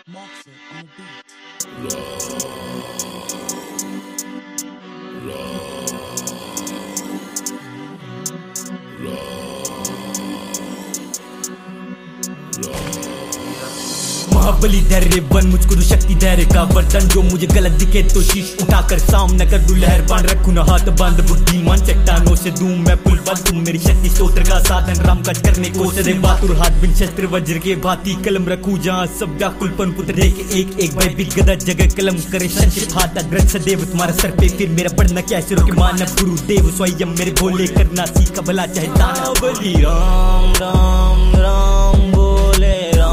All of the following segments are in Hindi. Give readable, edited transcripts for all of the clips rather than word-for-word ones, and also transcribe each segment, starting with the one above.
Moxa on the महाबली धैर्य बन मुझको तो शक्ति धैर्य का बर्तन। जो मुझे गलत दिखे तो शीश उठाकर सामने कर दूं लहर बांध रखूं ना हाथ बंद। बुद्धिमान चट्टानों से दूं मैं पुल बंद। तुम मेरी शक्ति स्तोत्र का साधन राम काज करने को सदे बातुर हाथ बिन शस्त्र वज्र के भांति कलम रखूं जहाँ सब व्याकुलपन पुत्र के एक एक भयभीत गदा जगह कलम करे संचित हाथ अग्रज सदैव तुम्हारा सर पे फिर मेरा पढ़ना क्या सिरों के मानव गुरुदेव स्वयं मेरे भोले करना सीखा भला चाहे दाना। बली राम राम राम बोले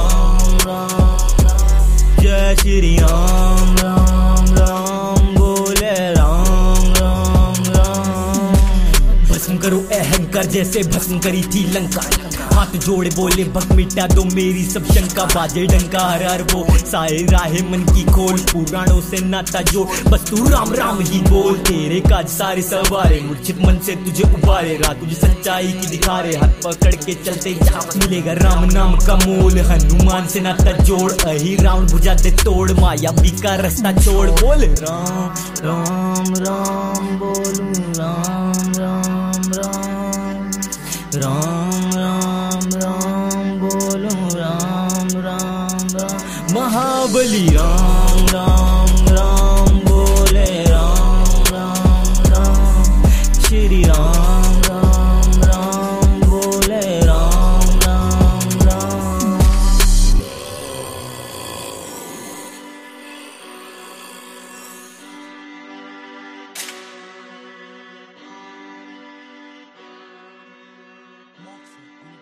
जय श्री राम राम राम बोले राम राम राम। भस्म करो अहंकार जैसे भस्म करी थी लंका। हाथ जोड़े बोले भक्त मिटा दो मेरी सब शंका। बाजे डंका हर हर वो साए राहे मन की खोल। पुराणों से नाता जोड़ बस तू राम राम ही बोल। तेरे काज सारे सवारे मूर्छित मन से तुझे उबारे। रात तुझे सच्चाई की दिखा रहे हाथ पकड़ के चलते जा मिलेगा राम नाम का मोल। हनुमान से नाता जोड़ अही रावण भुजा दे तोड़। माया का रास्ता छोड़ बोल राम राम राम बोलू राम राम राम राम राम राम बोलो राम राम राम। महाबली राम राम राम बोले राम राम राम। श्री राम राम राम बोले राम राम राम। Moxa on